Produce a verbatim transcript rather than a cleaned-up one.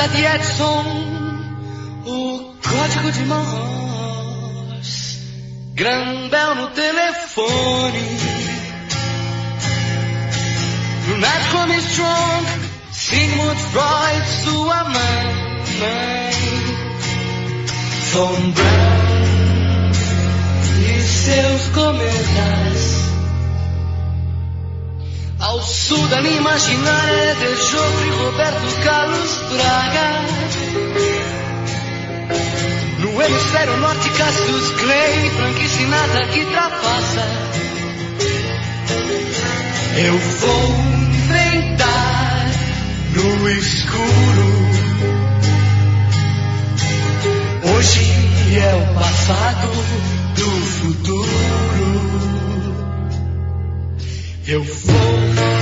nada de Edson, o código de Morse, Graham Bell no telefone, Brunette Armstrong, Sigmund Freud, sua mãe, Von Braun e seus cometas. Ao sul da linha imaginária de Joffre Roberto Carlos Braga. No hemisfério norte Cassius Clay, Frank Sinatra que trapassa. Eu vou inventar no escuro. Hoje é o passado do futuro. Eu vou